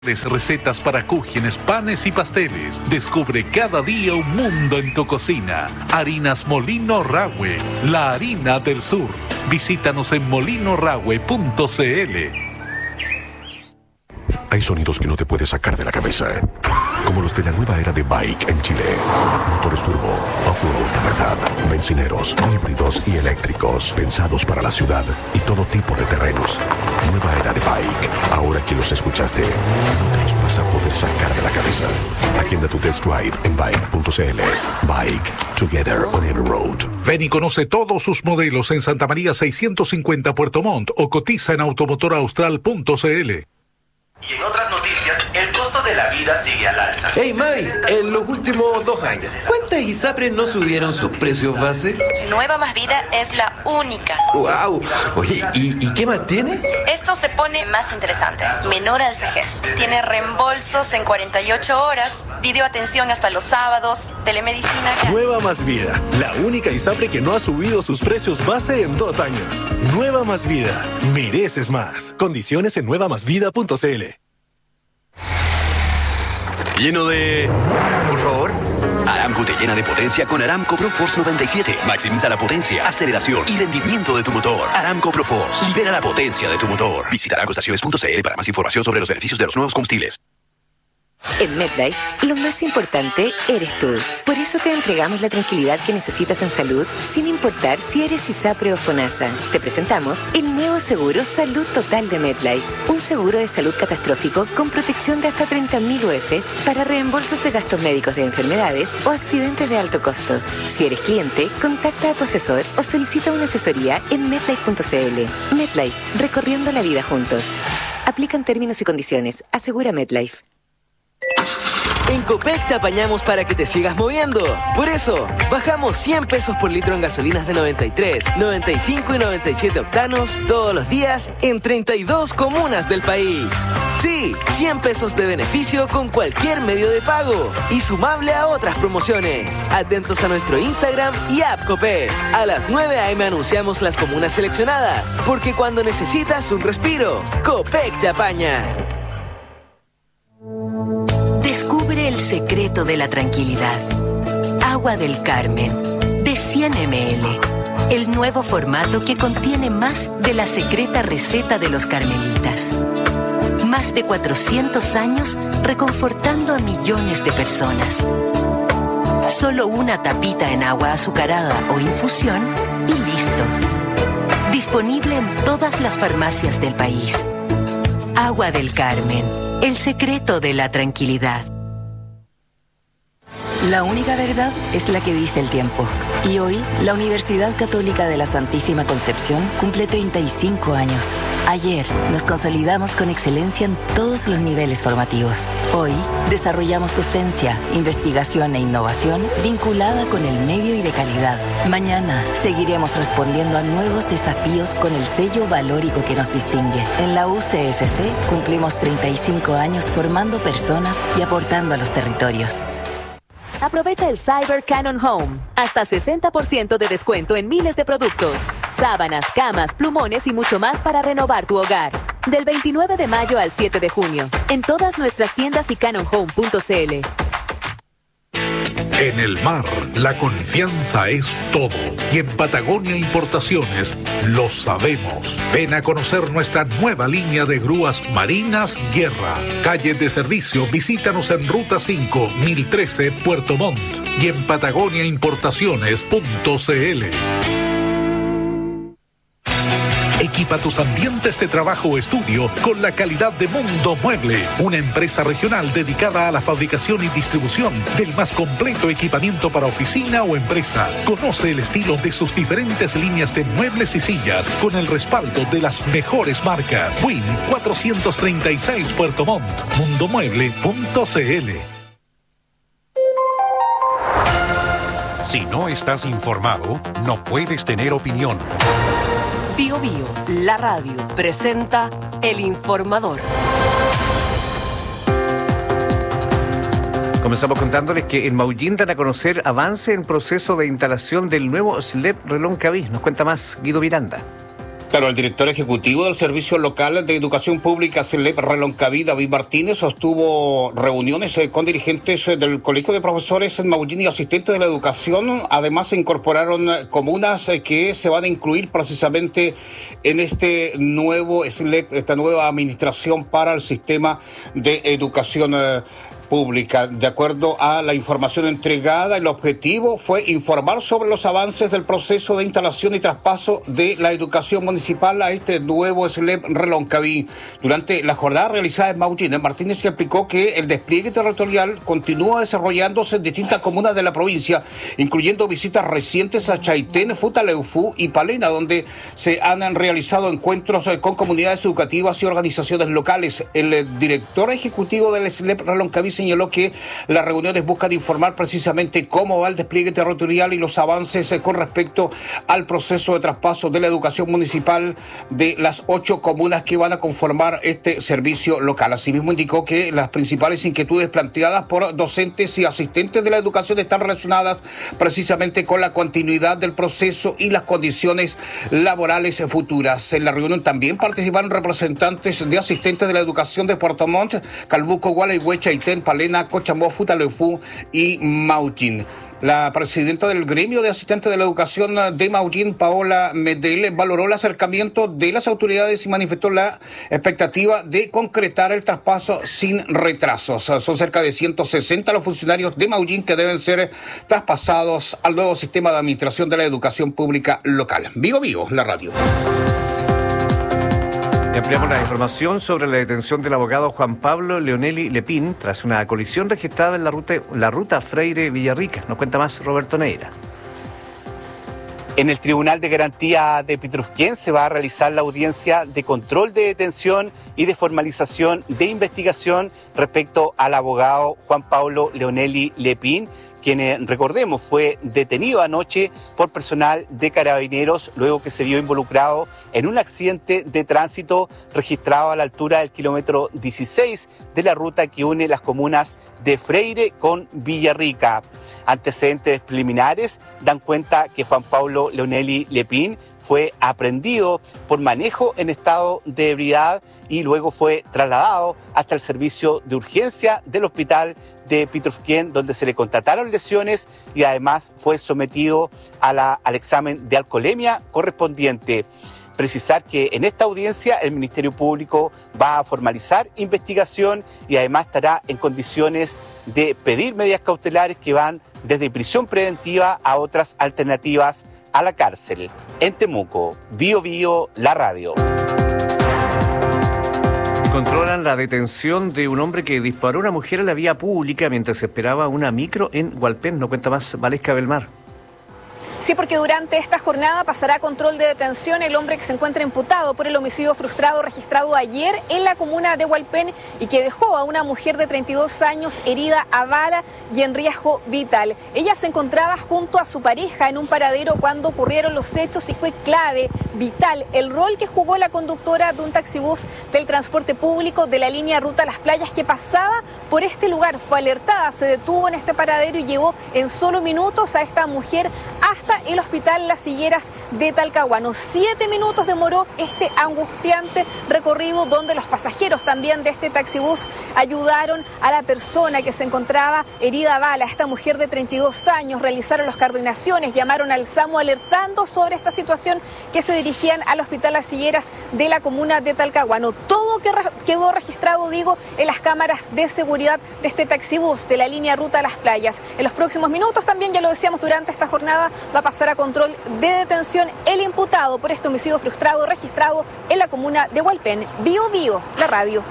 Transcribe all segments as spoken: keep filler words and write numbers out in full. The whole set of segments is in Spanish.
Recetas para cúgenes, panes y pasteles. Descubre cada día un mundo en tu cocina. Harinas Molino Rahue, la harina del sur. Visítanos en molino rahue punto c l. Hay sonidos que no te puedes sacar de la cabeza, como los de la nueva era de Bike en Chile. Motores turbo, off-road de verdad, bencineros, híbridos y eléctricos, pensados para la ciudad y todo tipo de terrenos. Nueva era de Bike. Ahora que los escuchaste, no te los vas a poder sacar de la cabeza. Agenda tu test drive en bike punto c l. Bike, together on every road. Ven y conoce todos sus modelos en Santa María seiscientos cincuenta Puerto Montt o cotiza en automotor austral punto c l. Y en otras noticias, el costo de la vida sigue al alza. Hey Mavi, en los últimos dos años, ¿cuántas ISAPRES no subieron sus precios base? Nueva Más Vida es la única. ¡Wow! Oye, ¿y, y qué más tiene? Esto se pone más interesante. Menor al cejez. Tiene reembolsos en cuarenta y ocho horas, videoatención hasta los sábados, telemedicina... Nueva Más Vida, la única ISAPRE que no ha subido sus precios base en dos años. Nueva Más Vida, mereces más. Condiciones en nueva más vida punto c l. Lleno de... Por favor. Aramco te llena de potencia con Aramco ProForce noventa y siete. Maximiza la potencia, aceleración y rendimiento de tu motor. Aramco ProForce. Libera la potencia de tu motor. Visita aramco estaciones punto c l para más información sobre los beneficios de los nuevos combustibles. En MetLife, lo más importante eres tú. Por eso te entregamos la tranquilidad que necesitas en salud, sin importar si eres ISAPRE o FONASA. Te presentamos el nuevo seguro Salud Total de MetLife. Un seguro de salud catastrófico con protección de hasta treinta mil U Fs para reembolsos de gastos médicos de enfermedades o accidentes de alto costo. Si eres cliente, contacta a tu asesor o solicita una asesoría en metlife punto c l. MetLife, recorriendo la vida juntos. Aplican términos y condiciones. Asegura MetLife. En Copec te apañamos para que te sigas moviendo. Por eso, bajamos cien pesos por litro en gasolinas de noventa y tres, noventa y cinco y noventa y siete octanos todos los días en treinta y dos comunas del país. Sí, cien pesos de beneficio con cualquier medio de pago y sumable a otras promociones. Atentos a nuestro Instagram y app Copec. A las nueve a eme anunciamos las comunas seleccionadas, porque cuando necesitas un respiro, Copec te apaña. Descubre el secreto de la tranquilidad. Agua del Carmen, de cien mililitros. El nuevo formato que contiene más de la secreta receta de los carmelitas. Más de cuatrocientos años reconfortando a millones de personas. Solo una tapita en agua azucarada o infusión y listo. Disponible en todas las farmacias del país. Agua del Carmen. El secreto de la tranquilidad. La única verdad es la que dice el tiempo. Y hoy, la Universidad Católica de la Santísima Concepción cumple treinta y cinco años. Ayer, nos consolidamos con excelencia en todos los niveles formativos. Hoy, desarrollamos docencia, investigación e innovación vinculada con el medio y de calidad. Mañana, seguiremos respondiendo a nuevos desafíos con el sello valórico que nos distingue. En la U C S C, cumplimos treinta y cinco años formando personas y aportando a los territorios. Aprovecha el Cyber Canon Home. Hasta sesenta por ciento de descuento en miles de productos. Sábanas, camas, plumones y mucho más para renovar tu hogar. Del veintinueve de mayo al siete de junio. En todas nuestras tiendas y canon home punto c l. En el mar, la confianza es todo. Y en Patagonia Importaciones lo sabemos. Ven a conocer nuestra nueva línea de grúas marinas Guerra. Calle de servicio, visítanos en Ruta cinco, mil trece, Puerto Montt. Y en patagonia importaciones punto c l. Equipa tus ambientes de trabajo o estudio con la calidad de Mundo Mueble, una empresa regional dedicada a la fabricación y distribución del más completo equipamiento para oficina o empresa. Conoce el estilo de sus diferentes líneas de muebles y sillas con el respaldo de las mejores marcas. Win cuatrocientos treinta y seis Puerto Montt, mundo mueble punto c l. Si no estás informado, no puedes tener opinión. Bio Bio, la radio, presenta El Informador. Comenzamos contándoles que en Maullín dan a conocer avance en proceso de instalación del nuevo S L E P Reloncaví. Nos cuenta más Guido Miranda. Claro, el director ejecutivo del Servicio Local de Educación Pública, S L E P Reloncaví, David Martínez, sostuvo reuniones eh, con dirigentes eh, del Colegio de Profesores en Maullín y asistentes de la educación. Además, se incorporaron eh, comunas eh, que se van a incluir precisamente en este nuevo S L E P, esta nueva administración para el sistema de educación eh, pública. De acuerdo a la información entregada, el objetivo fue informar sobre los avances del proceso de instalación y traspaso de la educación municipal a este nuevo S L E P Reloncaví. Durante la jornada realizada en Maullín, Martínez explicó que el despliegue territorial continúa desarrollándose en distintas comunas de la provincia, incluyendo visitas recientes a Chaitén, Futaleufú y Palena, donde se han realizado encuentros con comunidades educativas y organizaciones locales. El director ejecutivo del S L E P Reloncaví señaló que las reuniones buscan informar precisamente cómo va el despliegue territorial y los avances con respecto al proceso de traspaso de la educación municipal de las ocho comunas que van a conformar este servicio local. Asimismo, indicó que las principales inquietudes planteadas por docentes y asistentes de la educación están relacionadas precisamente con la continuidad del proceso y las condiciones laborales futuras. En la reunión también participaron representantes de asistentes de la educación de Puerto Montt, Calbuco, Gualeguay, Chaitén, Palena, Cochamó, Futaleufú y Maullín. La presidenta del gremio de asistentes de la educación de Maullín, Paola Medel, valoró el acercamiento de las autoridades y manifestó la expectativa de concretar el traspaso sin retrasos. Son cerca de ciento sesenta los funcionarios de Maullín que deben ser traspasados al nuevo sistema de administración de la educación pública local. Vigo Vigo, la radio. Y ampliamos la información sobre la detención del abogado Juan Pablo Leonelli Lepín tras una colisión registrada en la ruta, la ruta Freire-Villarrica. Nos cuenta más Roberto Neira. En el Tribunal de Garantía de Pitrufquén se va a realizar la audiencia de control de detención y de formalización de investigación respecto al abogado Juan Pablo Leonelli Lepín, quien, eh, recordemos, fue detenido anoche por personal de Carabineros luego que se vio involucrado en un accidente de tránsito registrado a la altura del kilómetro dieciséis de la ruta que une las comunas de Freire con Villarrica. Antecedentes preliminares dan cuenta que Juan Pablo Leonelli Lepín fue aprehendido por manejo en estado de ebriedad y luego fue trasladado hasta el servicio de urgencia del hospital de Pitrufquén, donde se le constataron lesiones y además fue sometido a la, al examen de alcoholemia correspondiente. Precisar que en esta audiencia el Ministerio Público va a formalizar investigación y además estará en condiciones de pedir medidas cautelares que van desde prisión preventiva a otras alternativas a la cárcel. En Temuco, Bio Bio, la radio. Controlan la detención de un hombre que disparó a una mujer en la vía pública mientras esperaba una micro en Hualpén. No cuenta más Valesca Belmar. Sí, porque durante esta jornada pasará a control de detención el hombre que se encuentra imputado por el homicidio frustrado registrado ayer en la comuna de Hualpén y que dejó a una mujer de treinta y dos años herida a bala y en riesgo vital. Ella se encontraba junto a su pareja en un paradero cuando ocurrieron los hechos y fue clave, vital, el rol que jugó la conductora de un taxibús del transporte público de la línea Ruta a las Playas que pasaba por este lugar. Fue alertada, se detuvo en este paradero y llevó en solo minutos a esta mujer hasta el hospital Las Higueras de Talcahuano. Siete minutos demoró este angustiante recorrido donde los pasajeros también de este taxibús ayudaron a la persona que se encontraba herida a bala, esta mujer de treinta y dos años. Realizaron las coordinaciones, llamaron al SAMU alertando sobre esta situación que se dirigían al hospital Las Higueras de la comuna de Talcahuano. Todo quedó registrado, digo, en las cámaras de seguridad de este taxibús de la línea Ruta a las Playas. En los próximos minutos también, ya lo decíamos durante esta jornada, va a pasar a control de detención el imputado por este homicidio frustrado registrado en la comuna de Hualpén. Bio Bio, la radio.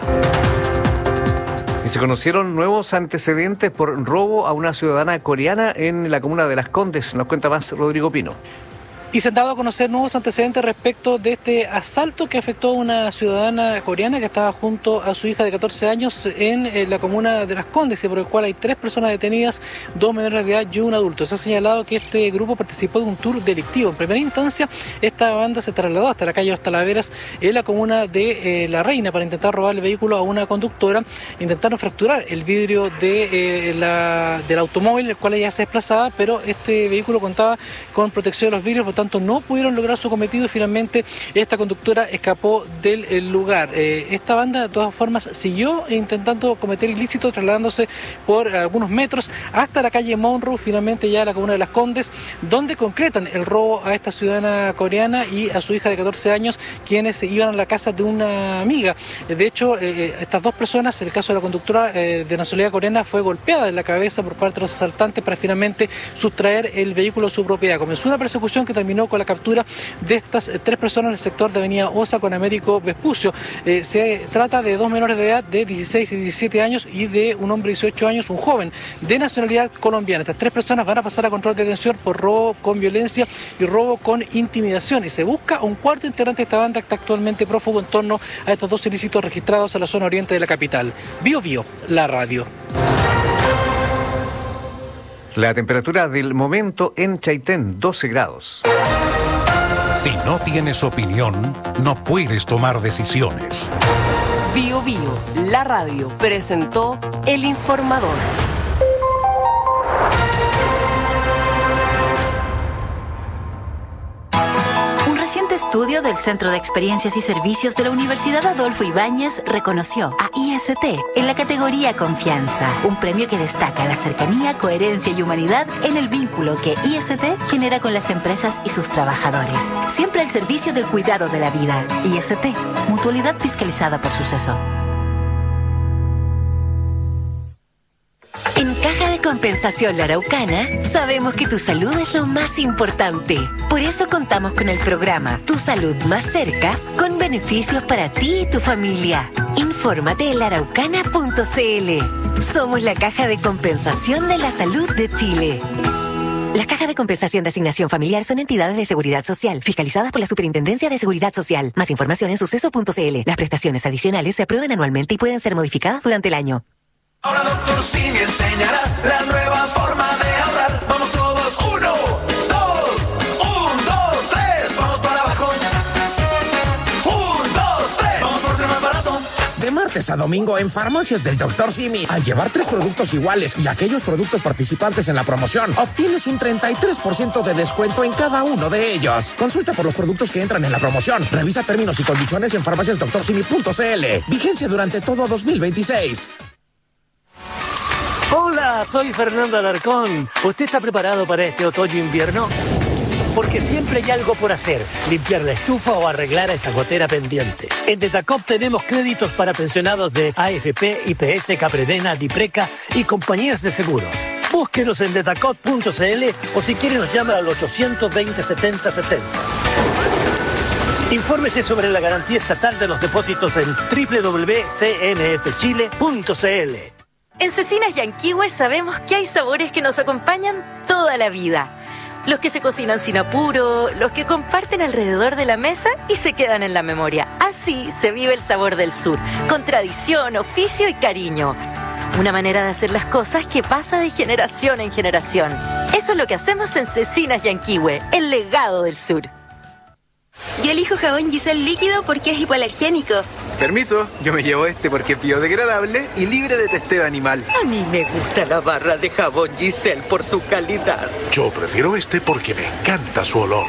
Y se conocieron nuevos antecedentes por robo a una ciudadana coreana en la comuna de Las Condes. Nos cuenta más Rodrigo Pino. Y se han dado a conocer nuevos antecedentes respecto de este asalto que afectó a una ciudadana coreana que estaba junto a su hija de catorce años en, en la comuna de Las Condes, y por el cual hay tres personas detenidas, dos menores de edad y un adulto. Se ha señalado que este grupo participó de un tour delictivo. En primera instancia, esta banda se trasladó hasta la calle Los Talaveras en la comuna de eh, La Reina para intentar robar el vehículo a una conductora. Intentaron fracturar el vidrio de, eh, la, del automóvil, el cual ella se desplazaba, pero este vehículo contaba con protección de los vidrios, tanto no pudieron lograr su cometido y finalmente esta conductora escapó del eh, lugar. Eh, esta banda de todas formas siguió intentando cometer ilícitos, trasladándose por algunos metros hasta la calle Monroe, finalmente ya a la comuna de Las Condes, donde concretan el robo a esta ciudadana coreana y a su hija de catorce años, quienes iban a la casa de una amiga. De hecho, eh, estas dos personas, en el caso de la conductora eh, de nacionalidad coreana, fue golpeada en la cabeza por parte de los asaltantes para finalmente sustraer el vehículo a su propiedad. Comenzó una persecución que terminó con la captura de estas eh, tres personas en el sector de Avenida Osa con Américo Vespucio. Eh, se trata de dos menores de edad de dieciséis y diecisiete años y de un hombre de dieciocho años, un joven de nacionalidad colombiana. Estas tres personas van a pasar a control de detención por robo con violencia y robo con intimidación, y se busca un cuarto integrante de esta banda que está actualmente prófugo en torno a estos dos ilícitos registrados en la zona oriente de la capital. Bio Bio, la radio. La temperatura del momento en Chaitén, doce grados. Si no tienes opinión, no puedes tomar decisiones. Bio Bio, la radio, presentó El Informador. Un reciente estudio del Centro de Experiencias y Servicios de la Universidad Adolfo Ibáñez reconoció a I S T en la categoría Confianza, un premio que destaca la cercanía, coherencia y humanidad en el vínculo que I S T genera con las empresas y sus trabajadores. Siempre al servicio del cuidado de la vida. I S T, mutualidad fiscalizada por Suceso. En Caja de Compensación La Araucana, sabemos que tu salud es lo más importante. Por eso contamos con el programa Tu Salud Más Cerca, con beneficios para ti y tu familia. Infórmate en la araucana punto c l. Somos la Caja de Compensación de la Salud de Chile. Las cajas de compensación de asignación familiar son entidades de seguridad social, fiscalizadas por la Superintendencia de Seguridad Social. Más información en suceso punto c l. Las prestaciones adicionales se aprueban anualmente y pueden ser modificadas durante el año. Ahora doctor Simi enseñará la nueva forma de ahorrar. Vamos todos, uno, dos, un, dos, tres, vamos para abajo. Un, dos, tres, vamos por ser más barato. De martes a domingo en Farmacias del doctor Simi, al llevar tres productos iguales y aquellos productos participantes en la promoción, obtienes un treinta y tres por ciento de descuento en cada uno de ellos. Consulta por los productos que entran en la promoción. Revisa términos y condiciones en farmacias doctor simi punto c l. Vigencia durante todo dos mil veintiséis. Hola, soy Fernando Alarcón. ¿Usted está preparado para este otoño-invierno? Porque siempre hay algo por hacer, limpiar la estufa o arreglar esa gotera pendiente. En Detacop tenemos créditos para pensionados de A F P, I P S, Capredena, Dipreca y compañías de seguros. Búsquenos en detacop punto c l o si quiere nos llama al ochocientos veinte, setenta setenta. Infórmese sobre la garantía estatal de los depósitos en doble u doble u doble u punto c n f chile punto c l. En Cecinas Yanquihue sabemos que hay sabores que nos acompañan toda la vida. Los que se cocinan sin apuro, los que comparten alrededor de la mesa y se quedan en la memoria. Así se vive el sabor del sur, con tradición, oficio y cariño. Una manera de hacer las cosas que pasa de generación en generación. Eso es lo que hacemos en Cecinas Yanquihue, el legado del sur. Yo elijo jabón Giselle líquido porque es hipoalergénico. Permiso, yo me llevo este porque es biodegradable y libre de testeo animal. A mí me gusta la barra de jabón Giselle por su calidad. Yo prefiero este porque me encanta su olor.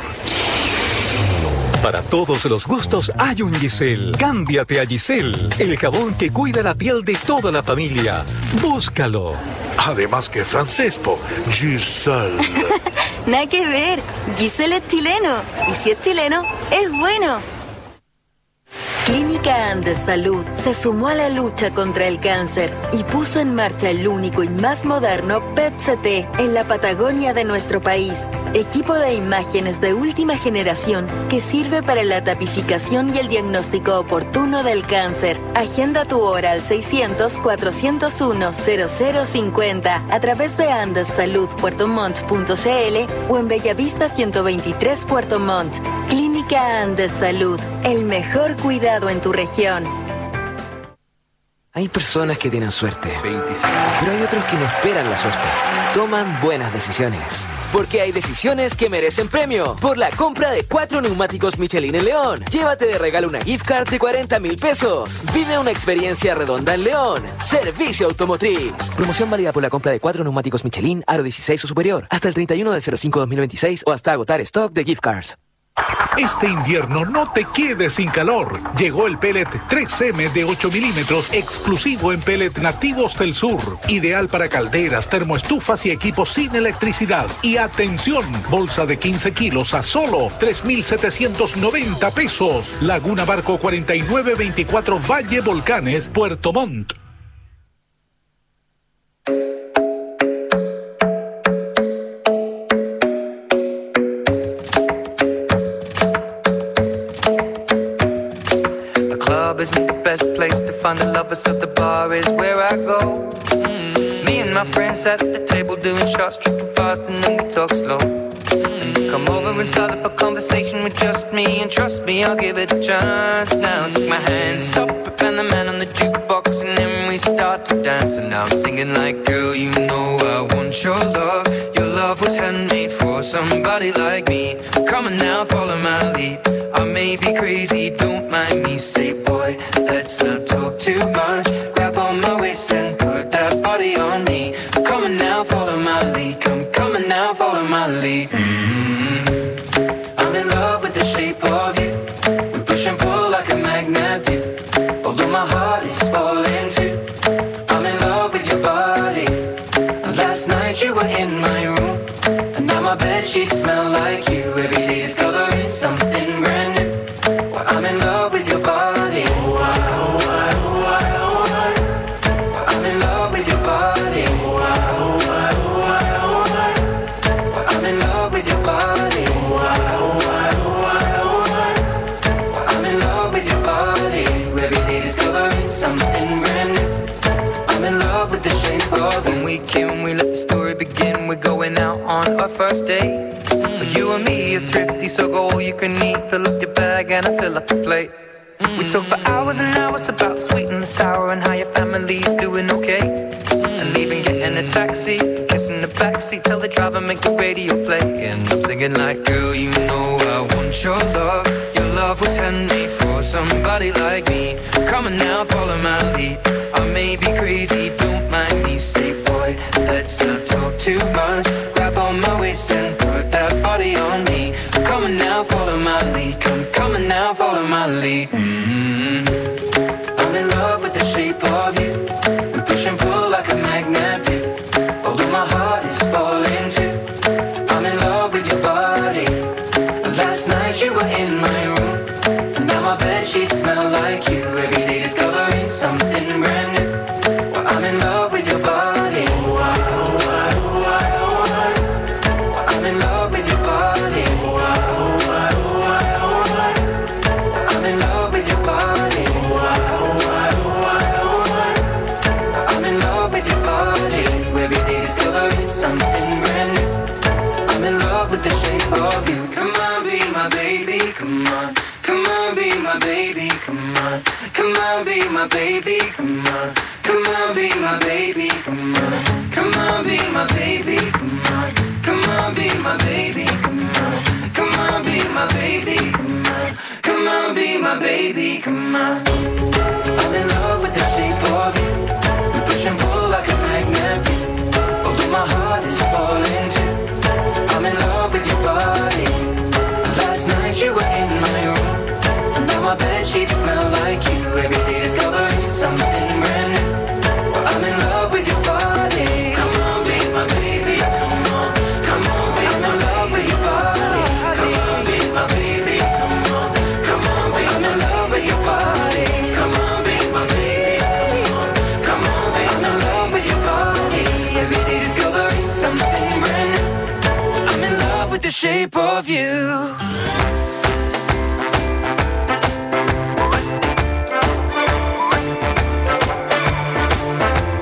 Para todos los gustos hay un Giselle. Cámbiate a Giselle, el jabón que cuida la piel de toda la familia. Búscalo. Además que francés, po. Giselle. Nada que ver. Giselle es chileno. Y si es chileno, es bueno. Clínica Andes Salud se sumó a la lucha contra el cáncer y puso en marcha el único y más moderno P E T C T en la Patagonia de nuestro país. Equipo de imágenes de última generación que sirve para la tapificación y el diagnóstico oportuno del cáncer. Agenda tu hora al seiscientos, cuatrocientos uno, cero cero cincuenta a través de andes salud puerto montt punto c l o en Bellavista ciento veintitrés Puerto Montt. Clínica Andes Salud, el mejor cuidado en tu región. Hay personas que tienen suerte, pero hay otros que no esperan la suerte. Toman buenas decisiones. Porque hay decisiones que merecen premio. Por la compra de cuatro neumáticos Michelin en León, llévate de regalo una gift card de cuarenta mil pesos. Vive una experiencia redonda en León. Servicio Automotriz. Promoción válida por la compra de cuatro neumáticos Michelin aro dieciséis o superior hasta el treinta y uno del cero cinco dos mil veintiséis o hasta agotar stock de gift cards. Este invierno no te quedes sin calor. Llegó el pellet tres eme de ocho milímetros exclusivo en pellet nativos del sur. Ideal para calderas, termoestufas y equipos sin electricidad. Y atención, bolsa de quince kilos a solo tres mil setecientos noventa pesos. Laguna Barco cuarenta y nueve veinticuatro Valle Volcanes, Puerto Montt. Isn't the best place to find the lovers, so the bar is where I go. Mm-hmm. Me and my friends at the table doing shots, tripping fast, and then we talk slow. Mm-hmm. And you come over and start up a conversation with just me, and trust me, I'll give it a chance. Now take my hand, stop it, and the man on the jukebox, and then we start to dance. And now I'm singing like, girl, you know I want your love. Your love was handmade for somebody like me. Come on now, follow my lead. I may be crazy, don't mind me. Say, boy, let's not talk too much. Grab on my waist and put that body on me. Come on now, follow my lead. Come, come on now, follow my lead. Mm-hmm. I'm in love with the shape of you. We push and pull like a magnet do. Although my heart is falling too. I'm in love with your body. Last night you were in my room, and now my bedsheets smell like you. Every day discovering something brand new. Well, I'm in love with your body. Oh, I, oh, I, oh, I, oh, I. Well, I'm in love with your body. Oh, I, oh, I, oh, I, oh, I. Well, I'm in love with your body. Oh, I, oh, I, oh, I, oh, I. Well, I'm in love with your body. Every day discovering something brand new. I'm in love with the shape of you. When we came, we let the story begin. We're going out on our first date. But you and me are thrifty, so go all you can eat. Fill up your bag and I fill up the plate. Mm-hmm. We talk for hours and hours about the sweet and the sour and how your family's doing okay. Mm-hmm. And even getting a taxi, kissing the backseat, tell the driver make the radio play. And I'm singing like, girl, you know I want your love. Your love was handmade for somebody like me. Come on now, follow my lead. I may be crazy, don't mind me. Say, boy, let's not talk too much. Grab on my waist and put that body on me. Come on now, follow my lead. Come, come on now, follow my lead. Mm-hmm. I'm in love with the shape of you. We push and pull like a magnet do. Although my heart is falling too. I'm in love with your body. Last night you were in my room, and now my bedsheets smell like you. Every day discovering something brand new. Well, I'm in love with your body. Oh, I, oh, I, oh, I, oh, I. Well, I'm in love with your body. Oh, I, oh, I, oh, I, oh, I. Well, I'm in love with your body. Oh, I, oh, I, oh, I, oh, I. Well, I'm in love with your body. Every day discovering something brand new. I'm in love with the shape of you. Come on, be my baby, come on. Come on, be my baby, come on. Come on, be my baby, come on. Come on, be my baby, come on. Come on, be my baby, come on. Come on, be my baby, come on. Come on, be my baby, come on. Come on, be my baby, come on. I'm in love with the shape of you. We push and pull like a magnet do. Although my heart is falling too. I'm in love with your body. Last night you were in my room, and now my bedsheets smell like you. Every day discovering something brand new. Well, I'm in love with your body. Come on, be my baby. Come on, come on, be I'm in love with your body. Come on, be my baby. Come on, come on, be I'm in love with your body. Come on, be my baby. Come on, come on, be I'm in love with your body. Every day discovering something brand new. I'm in love with the shape of you.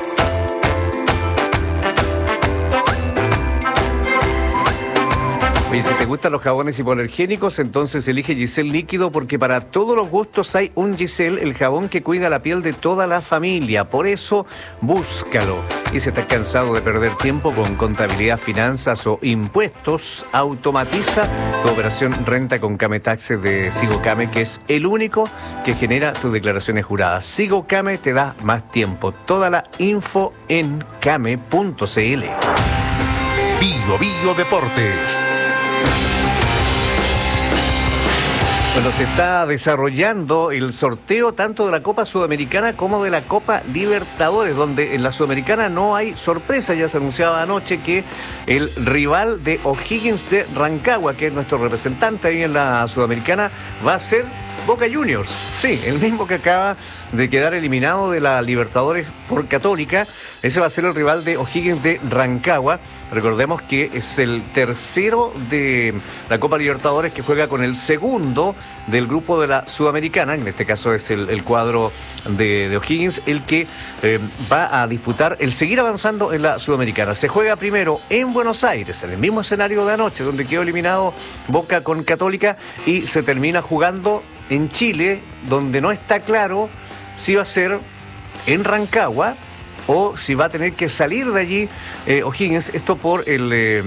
Oye, Y si te gustan los jabones hipoalergénicos, entonces elige Giselle Líquido, porque para todos los gustos hay un Giselle, el jabón que cuida la piel de toda la familia. Por eso, búscalo. Y si estás cansado de perder tiempo con contabilidad, finanzas o impuestos, automatiza tu operación Renta con Came Taxes de Sigocame, que es el único que genera tus declaraciones juradas. Sigocame te da más tiempo. Toda la info en came punto cl. Bio Bio Deportes. Bueno, se está desarrollando el sorteo tanto de la Copa Sudamericana como de la Copa Libertadores, donde en la Sudamericana no hay sorpresa. Ya se anunciaba anoche que el rival de O'Higgins de Rancagua, que es nuestro representante ahí en la Sudamericana, va a ser Boca Juniors. Sí, el mismo que acaba de quedar eliminado de la Libertadores por Católica. Ese va a ser el rival de O'Higgins de Rancagua. Recordemos que es el tercero de la Copa Libertadores que juega con el segundo del grupo de la Sudamericana. En este caso es el, el cuadro de, de O'Higgins, el que eh, va a disputar el seguir avanzando en la Sudamericana. Se juega primero en Buenos Aires, en el mismo escenario de anoche, donde quedó eliminado Boca con Católica, y se termina jugando en Chile, donde no está claro si va a ser en Rancagua o si va a tener que salir de allí eh, O'Higgins. Esto por el, eh,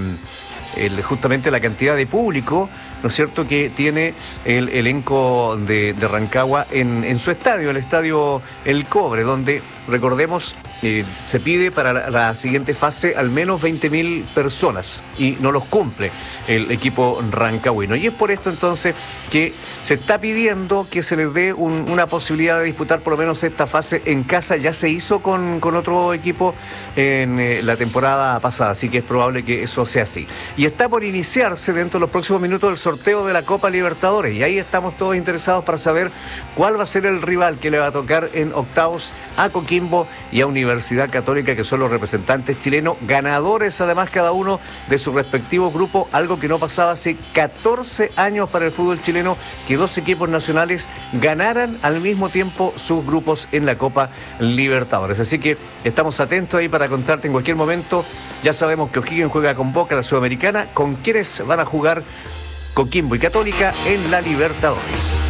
el justamente la cantidad de público, ¿no es cierto?, que tiene el elenco de, de Rancagua en, en su estadio, el estadio El Cobre, donde, recordemos, eh, se pide para la, la siguiente fase al menos veinte mil personas, y no los cumple el equipo rancagüino. Y es por esto entonces que se está pidiendo que se les dé un, una posibilidad de disputar por lo menos esta fase en casa. Ya se hizo con, con otro equipo en eh, la temporada pasada, así que es probable que eso sea así. Y está por iniciarse dentro de los próximos minutos el sorteo de la Copa Libertadores, y ahí estamos todos interesados para saber cuál va a ser el rival que le va a tocar en octavos a Coquimbo y a Universidad Católica, que son los representantes chilenos, ganadores además cada uno de su respectivo grupo, algo que no pasaba hace catorce años para el fútbol chileno, que dos equipos nacionales ganaran al mismo tiempo sus grupos en la Copa Libertadores. Así que estamos atentos ahí para contarte en cualquier momento. Ya sabemos que O'Higgins juega con Boca, la Sudamericana, con quienes van a jugar Coquimbo y Católica en la Libertadores.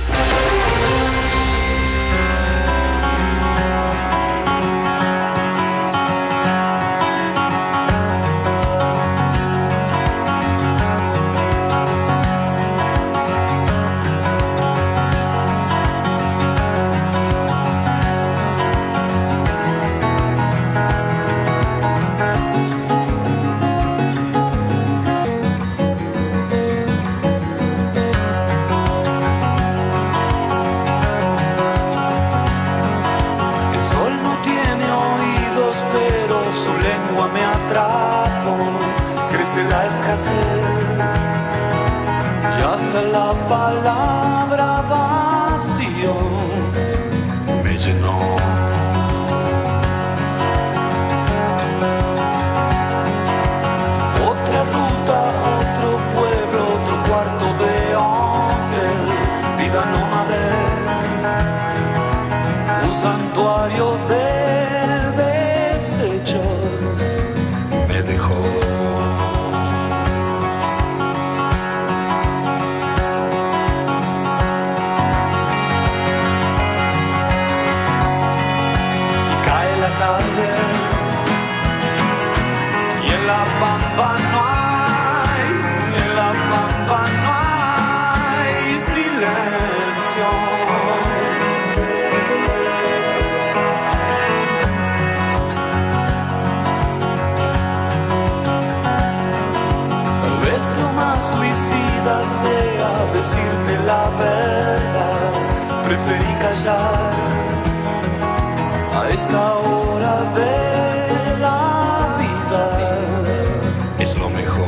A esta hora de la vida es lo mejor.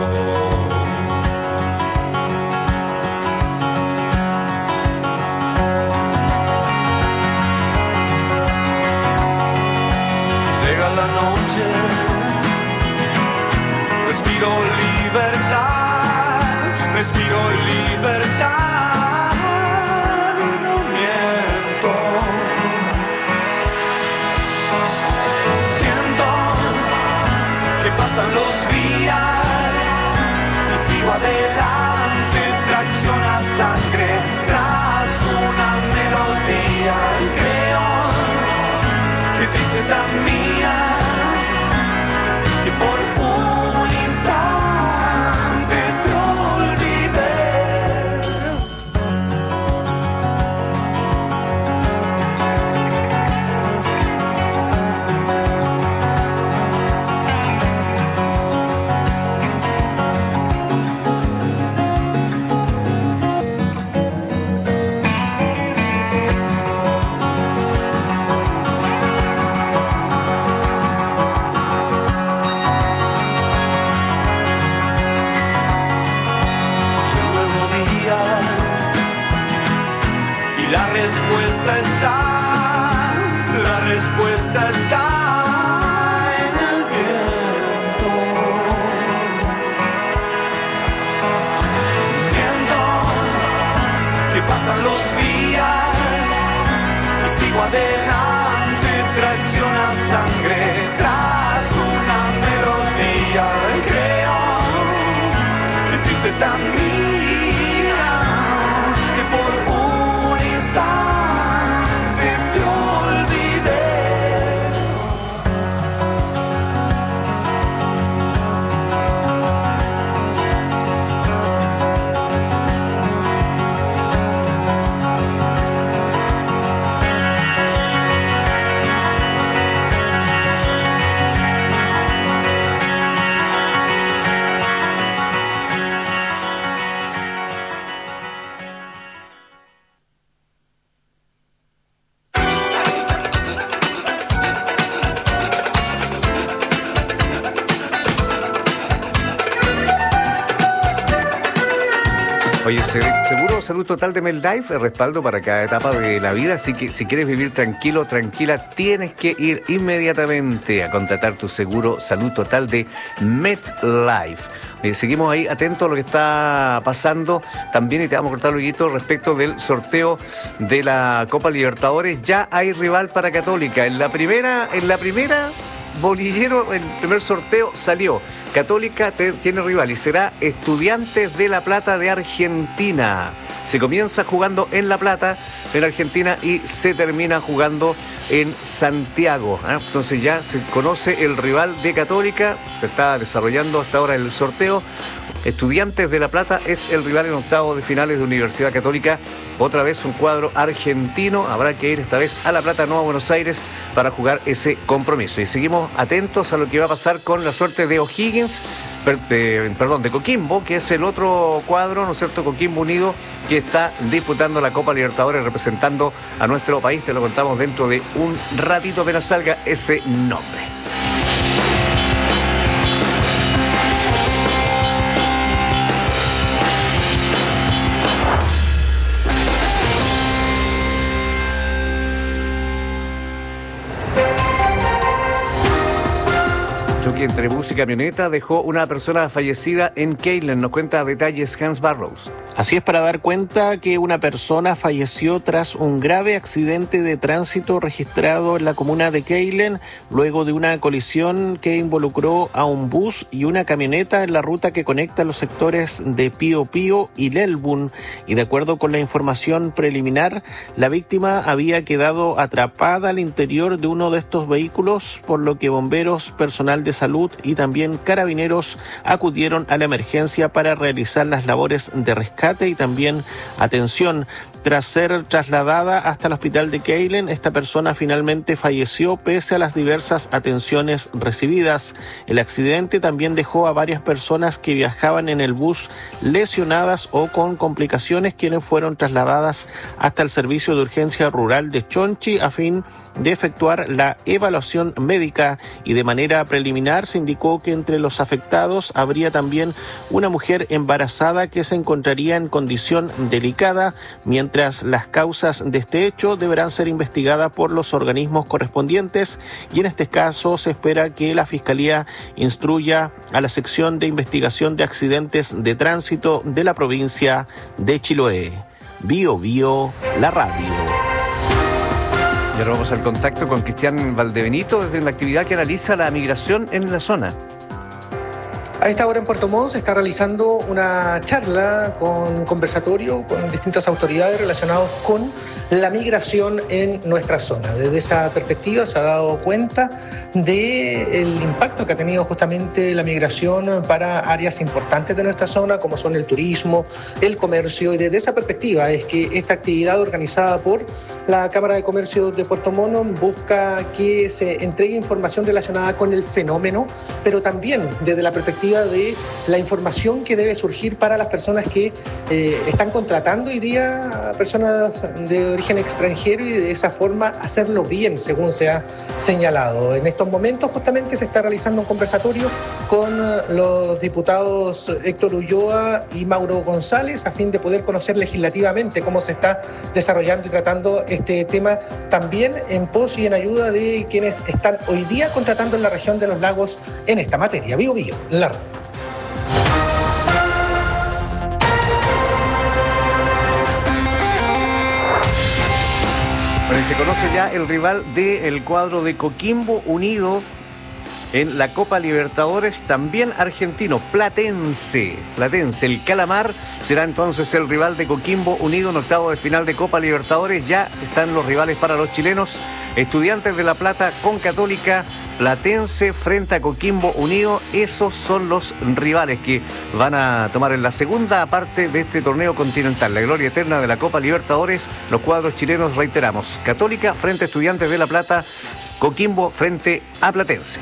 Llega la noche, respiro libertad, respiro libertad. Pasan los días y sigo adelante, tracciona sangre tras una melodía. Y creo que te hice tan mía que por un instante te olvidé. La respuesta está, la respuesta está en el viento. Siento que pasan los días y sigo adelante, tracciona sangre tras una melodía. Y creo que te hice tan mía que por instante te olvidé. Oye, Seguro Salud Total de MedLife, el respaldo para cada etapa de la vida, así que si quieres vivir tranquilo, tranquila, tienes que ir inmediatamente a contratar tu Seguro Salud Total de MedLife. Oye, seguimos ahí atentos a lo que está pasando también y te vamos a cortar luego respecto del sorteo de la Copa Libertadores. Ya hay rival para Católica. En la primera, en la primera bolillero, el primer sorteo salió. Católica te, tiene rival y será Estudiantes de La Plata de Argentina. Se comienza jugando en La Plata, en Argentina, y se termina jugando en Santiago. ¿eh? Entonces ya se conoce el rival de Católica, se está desarrollando hasta ahora el sorteo. Estudiantes de La Plata es el rival en octavos de finales de Universidad Católica. Otra vez un cuadro argentino. Habrá que ir esta vez a La Plata, no a Buenos Aires, para jugar ese compromiso. Y seguimos atentos a lo que va a pasar con la suerte de O'Higgins, per, de, perdón, de Coquimbo, que es el otro cuadro, ¿no es cierto? Coquimbo Unido, que está disputando la Copa Libertadores representando a nuestro país. Te lo contamos dentro de un ratito, apenas salga ese nombre. Choque entre bus y camioneta dejó una persona fallecida en Keilen. Nos cuenta detalles Hans Barrows. Así es, para dar cuenta que una persona falleció tras un grave accidente de tránsito registrado en la comuna de Keilen, luego de una colisión que involucró a un bus y una camioneta en la ruta que conecta los sectores de Pío Pío y Lelbún. Y de acuerdo con la información preliminar, la víctima había quedado atrapada al interior de uno de estos vehículos, por lo que bomberos, personal de salud y también carabineros acudieron a la emergencia para realizar las labores de rescate y también atención. Tras ser trasladada hasta el hospital de Keilen, esta persona finalmente falleció pese a las diversas atenciones recibidas. El accidente también dejó a varias personas que viajaban en el bus lesionadas o con complicaciones, quienes fueron trasladadas hasta el servicio de urgencia rural de Chonchi a fin de efectuar la evaluación médica. Y de manera preliminar se indicó que entre los afectados habría también una mujer embarazada que se encontraría en condición delicada, mientras Mientras las causas de este hecho deberán ser investigadas por los organismos correspondientes, y en este caso se espera que la Fiscalía instruya a la sección de investigación de accidentes de tránsito de la provincia de Chiloé. Bio Bio, la radio. Y ahora vamos al contacto con Cristian Valdebenito desde la actividad que analiza la migración en la zona. A esta hora en Puerto Montt se está realizando una charla con conversatorio con distintas autoridades relacionadas con la migración en nuestra zona. Desde esa perspectiva se ha dado cuenta del impacto que ha tenido justamente la migración para áreas importantes de nuestra zona, como son el turismo, el comercio, y desde esa perspectiva es que esta actividad organizada por la Cámara de Comercio de Puerto Montt busca que se entregue información relacionada con el fenómeno, pero también desde la perspectiva de la información que debe surgir para las personas que eh, están contratando hoy día a personas de origen extranjero, y de esa forma hacerlo bien, según se ha señalado. En estos momentos justamente se está realizando un conversatorio con los diputados Héctor Ulloa y Mauro González a fin de poder conocer legislativamente cómo se está desarrollando y tratando este tema, también en pos y en ayuda de quienes están hoy día contratando en la región de los lagos en esta materia. Vigo Vigo, la red. Bueno, y se conoce ya el rival del cuadro de Coquimbo Unido en la Copa Libertadores, también argentino, Platense. Platense, el Calamar, será entonces el rival de Coquimbo Unido en octavo de final de Copa Libertadores. Ya están los rivales para los chilenos. Estudiantes de La Plata con Católica, Platense frente a Coquimbo Unido. Esos son los rivales que van a tomar en la segunda parte de este torneo continental, la gloria eterna de la Copa Libertadores. Los cuadros chilenos, reiteramos, Católica frente a Estudiantes de La Plata, Coquimbo frente a Platense.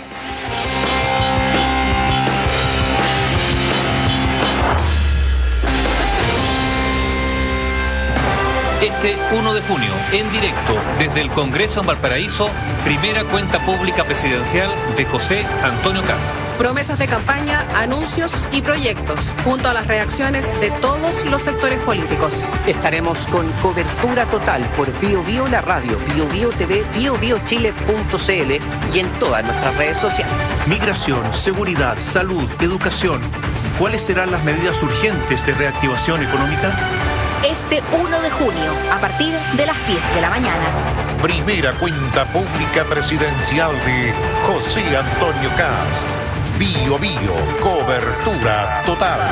Este uno de junio, en directo, desde el Congreso en Valparaíso, primera cuenta pública presidencial de José Antonio Cast. Promesas de campaña, anuncios y proyectos, junto a las reacciones de todos los sectores políticos. Estaremos con cobertura total por Bio Bio la radio, Bio Bio T V, bio bio chile punto c l y en todas nuestras redes sociales. Migración, seguridad, salud, educación. ¿Cuáles serán las medidas urgentes de reactivación económica? Este uno de junio, a partir de las diez de la mañana. Primera cuenta pública presidencial de José Antonio Cast. Bio Bio, cobertura total.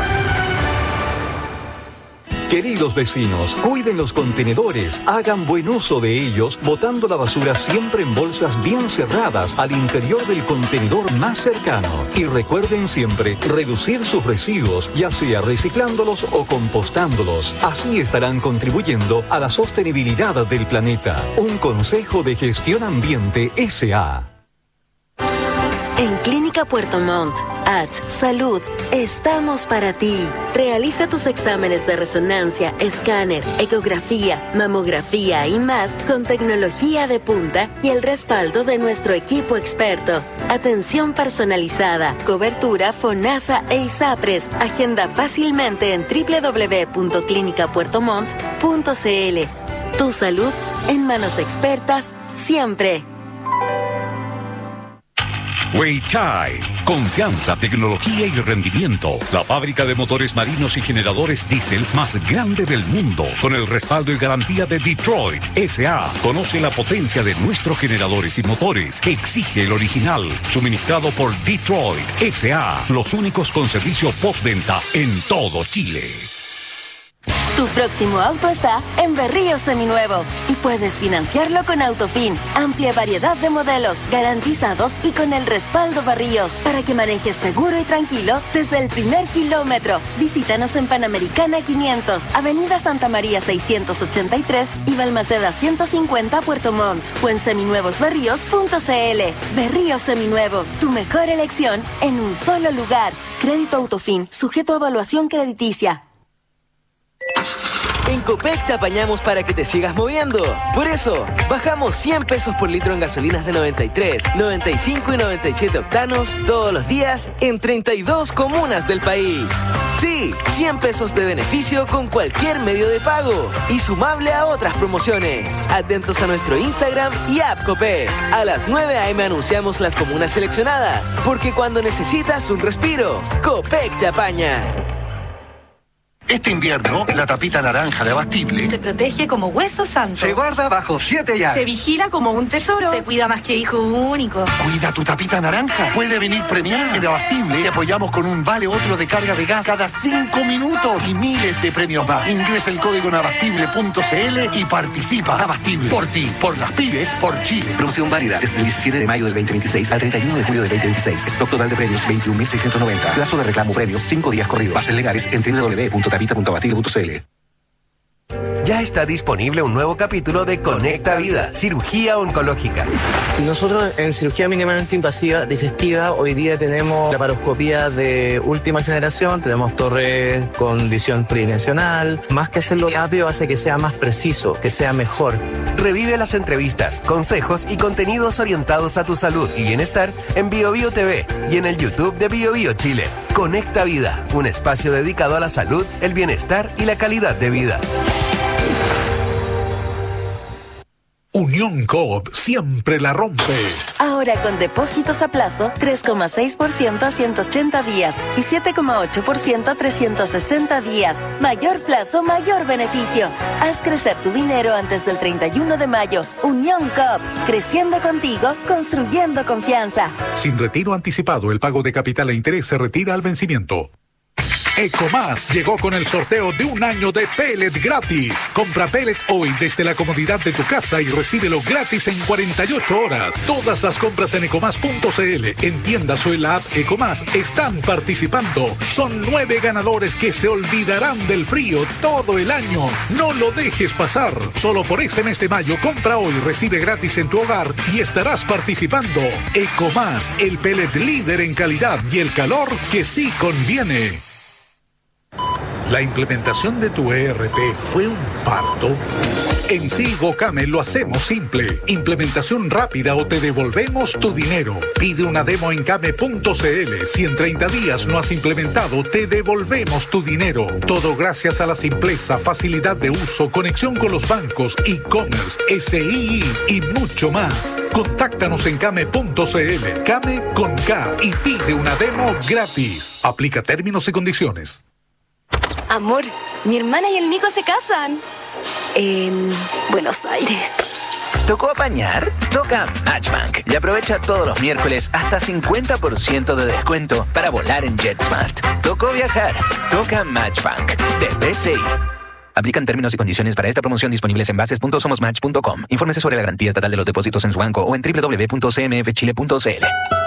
Queridos vecinos, cuiden los contenedores, hagan buen uso de ellos, botando la basura siempre en bolsas bien cerradas al interior del contenedor más cercano. Y recuerden siempre reducir sus residuos, ya sea reciclándolos o compostándolos. Así estarán contribuyendo a la sostenibilidad del planeta. Un consejo de Gestión Ambiente S A En Clínica Puerto Montt, H Salud, estamos para ti. Realiza tus exámenes de resonancia, escáner, ecografía, mamografía y más con tecnología de punta y el respaldo de nuestro equipo experto. Atención personalizada, cobertura FONASA e ISAPRES. Agenda fácilmente en doble u doble u doble u punto clínica puerto montt punto c l. Tu salud en manos expertas siempre. Weichai, confianza, tecnología y rendimiento. La fábrica de motores marinos y generadores diésel más grande del mundo, con el respaldo y garantía de Detroit S A. Conoce la potencia de nuestros generadores y motores. Exige el original, suministrado por Detroit S A. Los únicos con servicio postventa en todo Chile. Tu próximo auto está en Berríos Seminuevos y puedes financiarlo con Autofin. Amplia variedad de modelos, garantizados y con el respaldo Berríos, para que manejes seguro y tranquilo desde el primer kilómetro. Visítanos en Panamericana quinientos, Avenida Santa María seiscientos ochenta y tres y Balmaceda ciento cincuenta, Puerto Montt, o en seminuevos berríos punto c l. Berríos Seminuevos, tu mejor elección en un solo lugar. Crédito Autofin, sujeto a evaluación crediticia. En Copec te apañamos para que te sigas moviendo. Por eso, bajamos cien pesos por litro en gasolinas de noventa y tres, noventa y cinco y noventa y siete octanos todos los días en treinta y dos comunas del país. Sí, cien pesos de beneficio con cualquier medio de pago y sumable a otras promociones. Atentos a nuestro Instagram y app Copec. A las nueve a eme anunciamos las comunas seleccionadas, porque cuando necesitas un respiro, Copec te apaña. Este invierno, la tapita naranja de Abastible Se protege como hueso santo. se guarda bajo siete llaves. Se vigila como un tesoro. Se cuida más que hijo único. Cuida tu tapita naranja. Puede venir premiada. En Abastible te apoyamos con un vale otro de carga de gas cada cinco minutos y miles de premios más. Ingresa el código en abastible punto c l y participa. Abastible. Por ti, por las pymes, por Chile. Promoción válida desde el diecisiete de mayo del veinte veintiséis al treinta y uno de julio del veinte veintiséis. Stock total de premios veintiún mil seiscientos noventa. Plazo de reclamo premios cinco días corridos. Bases legales en doble u doble u doble u punto tapita punto abastible punto c l. Ya está disponible un nuevo capítulo de Conecta Vida, cirugía oncológica. Nosotros en cirugía mínimamente invasiva digestiva hoy día tenemos laparoscopía de última generación, tenemos torres con visión tridimensional. Más que hacerlo rápido hace que sea más preciso, que sea mejor. Revive las entrevistas, consejos y contenidos orientados a tu salud y bienestar en BioBio T V y en el YouTube de BioBio Chile. Conecta Vida, un espacio dedicado a la salud, el bienestar y la calidad de vida. Unión Coop siempre la rompe. Ahora con depósitos a plazo, tres coma seis por ciento a ciento ochenta días y siete coma ocho por ciento a trescientos sesenta días. Mayor plazo, mayor beneficio. Haz crecer tu dinero antes del treinta y uno de mayo. Unión Coop, creciendo contigo, construyendo confianza. Sin retiro anticipado, el pago de capital e interés se retira al vencimiento. Ecomás llegó con el sorteo de un año de pellet gratis. Compra pellet hoy desde la comodidad de tu casa y recíbelo gratis en cuarenta y ocho horas. Todas las compras en ecomás punto c l, en tiendas o en la app Ecomás están participando. Son nueve ganadores que se olvidarán del frío todo el año. No lo dejes pasar. Solo por este mes de mayo, compra hoy, recibe gratis en tu hogar y estarás participando. Ecomás, el pellet líder en calidad y el calor que sí conviene. ¿La implementación de tu E R P fue un parto? En Silgocame lo hacemos simple. Implementación rápida o te devolvemos tu dinero. Pide una demo en came punto c l. Si en treinta días no has implementado, te devolvemos tu dinero. Todo gracias a la simpleza, facilidad de uso, conexión con los bancos, e-commerce, S I I y mucho más. Contáctanos en came punto c l. Came con K y pide una demo gratis. Aplica términos y condiciones. Amor, mi hermana y el Nico se casan. En Buenos Aires. ¿Tocó apañar? Toca Matchbank y aprovecha todos los miércoles hasta cincuenta por ciento de descuento para volar en JetSmart. ¿Tocó viajar? Toca Matchbank de B C I. Aplican términos y condiciones para esta promoción disponibles en bases punto somos match punto com. Infórmese sobre la garantía estatal de los depósitos en su banco o en doble u doble u doble u punto c m f chile punto c l.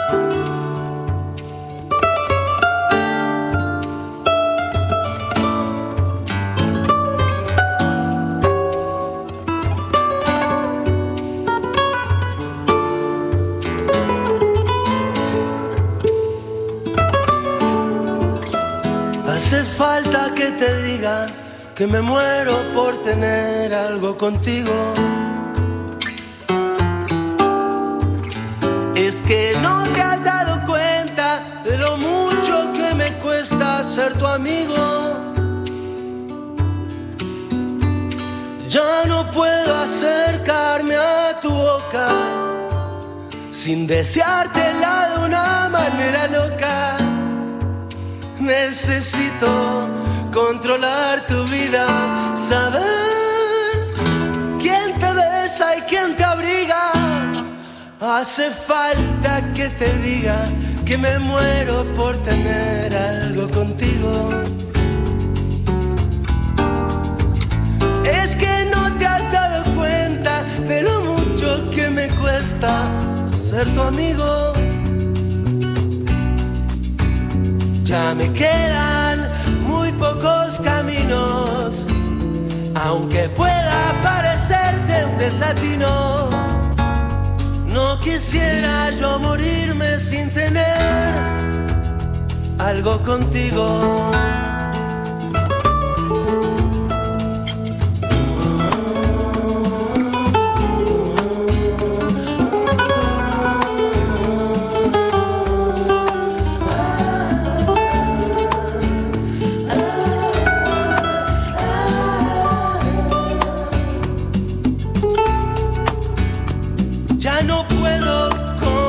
Hace falta que te diga que me muero por tener algo contigo. Es que no te has dado cuenta de lo mucho que me cuesta ser tu amigo. Ya no puedo acercarme a tu boca sin deseártela de una manera loca. Necesito controlar tu vida, saber quién te besa y quién te abriga. Hace falta que te diga que me muero por tener algo contigo. Es que no te has dado cuenta de lo mucho que me cuesta ser tu amigo. Ya me quedan muy pocos caminos, aunque pueda parecerte un desatino. No quisiera yo morirme sin tener algo contigo.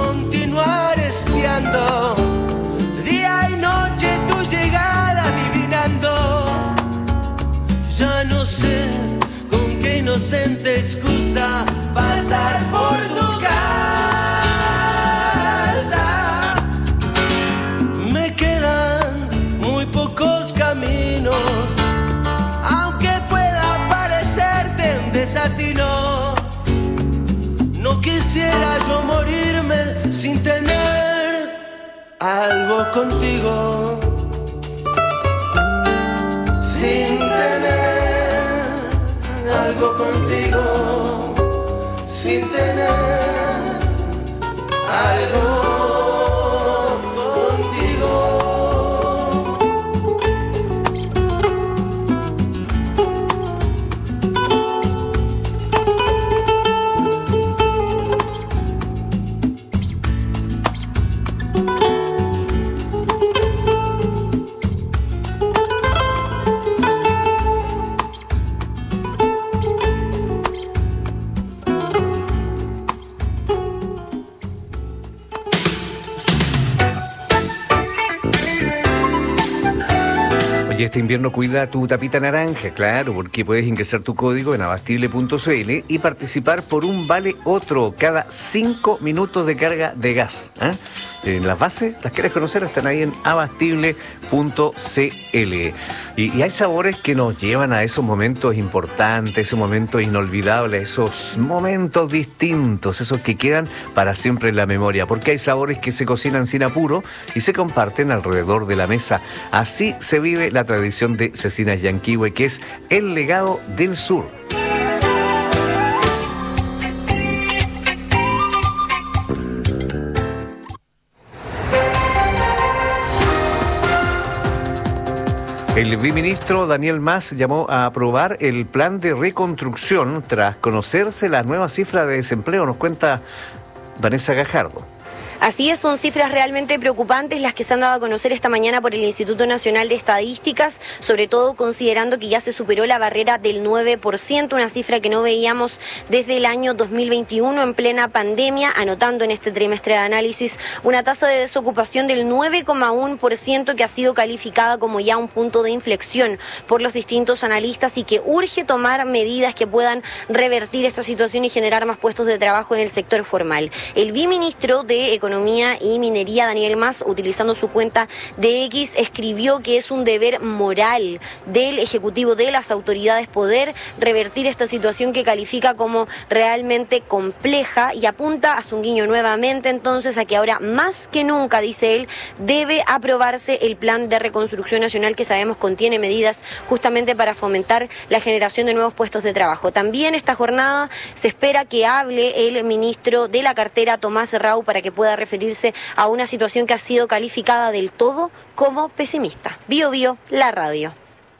Día y noche tu llegada divina. algo contigo sin tener algo contigo sin tener algo Este invierno cuida tu tapita naranja, claro, porque puedes ingresar tu código en abastible punto c l y participar por un vale otro cada cinco minutos de carga de gas. ¿eh? En las bases, ¿las quieres conocer? Están ahí en abastible punto c l. Y, y hay sabores que nos llevan a esos momentos importantes, esos momentos inolvidables, esos momentos distintos, esos que quedan para siempre en la memoria, porque hay sabores que se cocinan sin apuro y se comparten alrededor de la mesa. Así se vive la tradición de Cecinas Yanquihue, que es el legado del sur. El viceministro Daniel Mas llamó a aprobar el plan de reconstrucción tras conocerse la nueva cifra de desempleo. Nos cuenta Vanessa Gajardo. Así es, son cifras realmente preocupantes las que se han dado a conocer esta mañana por el Instituto Nacional de Estadísticas, sobre todo considerando que ya se superó la barrera del nueve por ciento, una cifra que no veíamos desde el año dos mil veintiuno en plena pandemia, anotando en este trimestre de análisis una tasa de desocupación del nueve coma uno por ciento que ha sido calificada como ya un punto de inflexión por los distintos analistas y que urge tomar medidas que puedan revertir esta situación y generar más puestos de trabajo en el sector formal. El viceministro de Economía Economía y Minería, Daniel Mas, utilizando su cuenta de X, escribió que es un deber moral del Ejecutivo, de las autoridades, poder revertir esta situación que califica como realmente compleja y apunta a su guiño nuevamente entonces a que ahora más que nunca, dice él, debe aprobarse el plan de reconstrucción nacional que sabemos contiene medidas justamente para fomentar la generación de nuevos puestos de trabajo. También esta jornada se espera que hable el ministro de la cartera, Tomás Rau, para que pueda referirse a una situación que ha sido calificada del todo como pesimista. Bio Bio, la radio.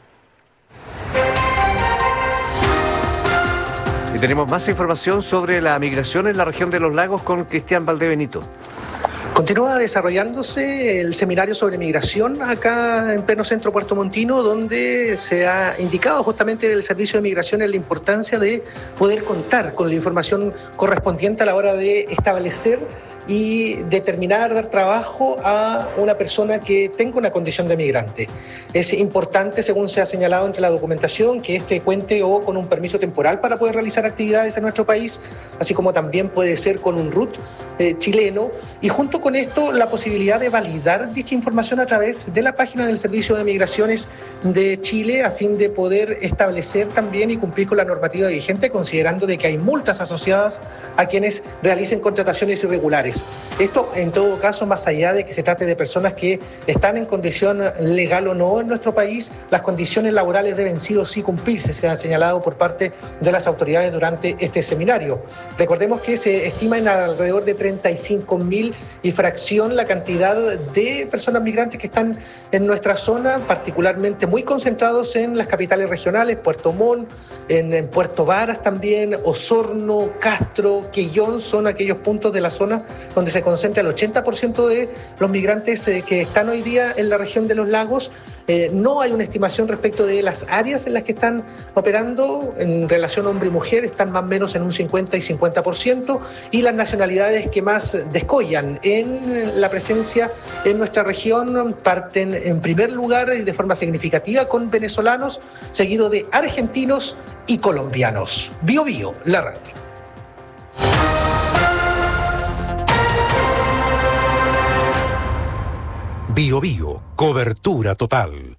Y tenemos más información sobre la migración en la región de los lagos con Cristian Valdebenito. Continúa desarrollándose el seminario sobre migración acá en pleno centro puertomontino, donde se ha indicado justamente del Servicio de Migraciones la importancia de poder contar con la información correspondiente a la hora de establecer y determinar, dar trabajo a una persona que tenga una condición de migrante. Es importante, según se ha señalado entre la documentación, que este cuente o con un permiso temporal para poder realizar actividades en nuestro país, así como también puede ser con un R U T eh, chileno, y junto con esto la posibilidad de validar dicha información a través de la página del Servicio de Migraciones de Chile, a fin de poder establecer también y cumplir con la normativa vigente, considerando de que hay multas asociadas a quienes realicen contrataciones irregulares. Esto, en todo caso, más allá de que se trate de personas que están en condición legal o no en nuestro país, las condiciones laborales deben sí o sí cumplirse, se ha señalado por parte de las autoridades durante este seminario. Recordemos que se estima en alrededor de treinta y cinco mil y fracción la cantidad de personas migrantes que están en nuestra zona, particularmente muy concentrados en las capitales regionales, Puerto Montt, en, en Puerto Varas también, Osorno, Castro, Quellón, son aquellos puntos de la zona donde se concentra el ochenta por ciento de los migrantes eh, que están hoy día en la región de los lagos. Eh, no hay una estimación respecto de las áreas en las que están operando en relación hombre y mujer, están más o menos en un cincuenta y cincuenta por ciento, y las nacionalidades que más descollan en la presencia en nuestra región parten en primer lugar y de forma significativa con venezolanos, seguido de argentinos y colombianos. Bio Bio, la radio. Bio Bio, cobertura total.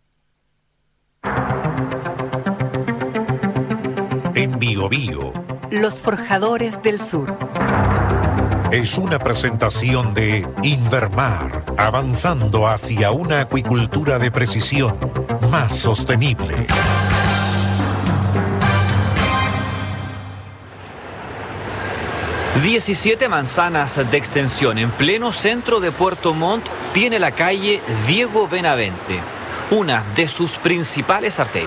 En Bio Bio. Los forjadores del sur. es una presentación de Invermar, avanzando hacia una acuicultura de precisión más sostenible. diecisiete manzanas de extensión en pleno centro de Puerto Montt tiene la calle Diego Benavente, una de sus principales arterias.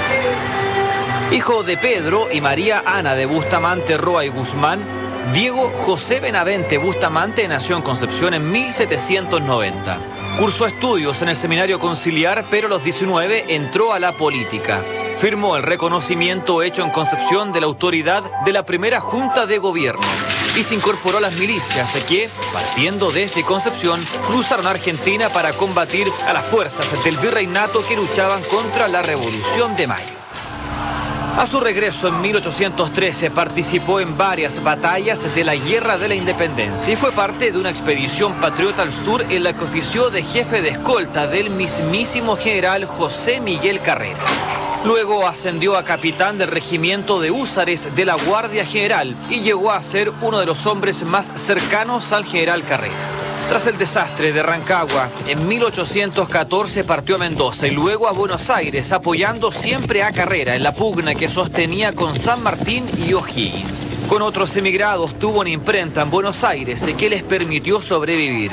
Hijo de Pedro y María Ana de Bustamante Roa y Guzmán, Diego José Benavente Bustamante nació en Concepción en mil setecientos noventa. Cursó estudios en el Seminario Conciliar, pero a los diecinueve entró a la política. Firmó el reconocimiento hecho en Concepción de la autoridad de la primera Junta de Gobierno y se incorporó a las milicias que, partiendo desde Concepción, cruzaron a Argentina para combatir a las fuerzas del virreinato que luchaban contra la Revolución de Mayo. A su regreso en mil ochocientos trece participó en varias batallas de la Guerra de la Independencia y fue parte de una expedición patriota al sur en la que ofició de jefe de escolta del mismísimo general José Miguel Carrera. Luego ascendió a capitán del regimiento de húsares de la Guardia General y llegó a ser uno de los hombres más cercanos al general Carrera. Tras el desastre de Rancagua, en mil ochocientos catorce partió a Mendoza y luego a Buenos Aires, apoyando siempre a Carrera en la pugna que sostenía con San Martín y O'Higgins. Con otros emigrados tuvo una imprenta en Buenos Aires que les permitió sobrevivir.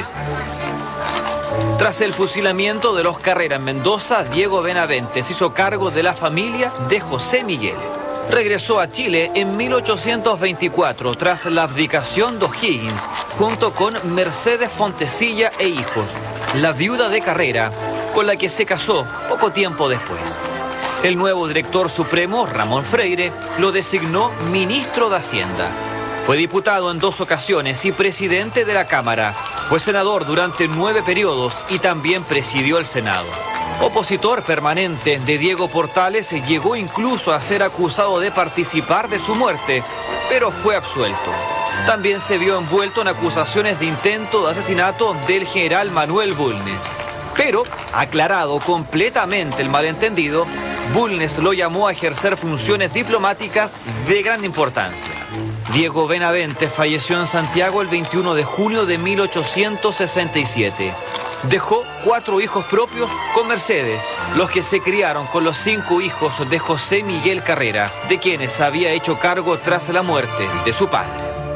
Tras el fusilamiento de los Carrera en Mendoza, Diego Benavente se hizo cargo de la familia de José Miguel. Regresó a Chile en mil ochocientos veinticuatro tras la abdicación de O'Higgins, junto con Mercedes Fontecilla e hijos, la viuda de Carrera, con la que se casó poco tiempo después. El nuevo director supremo, Ramón Freire, lo designó ministro de Hacienda. Fue diputado en dos ocasiones y presidente de la Cámara. Fue senador durante nueve periodos y también presidió el Senado. Opositor permanente de Diego Portales, llegó incluso a ser acusado de participar de su muerte, pero fue absuelto. También se vio envuelto en acusaciones de intento de asesinato del general Manuel Bulnes. Pero, aclarado completamente el malentendido, Bulnes lo llamó a ejercer funciones diplomáticas de gran importancia. Diego Benavente falleció en Santiago el veintiuno de junio de mil ochocientos sesenta y siete. Dejó cuatro hijos propios con Mercedes, los que se criaron con los cinco hijos de José Miguel Carrera, de quienes había hecho cargo tras la muerte de su padre.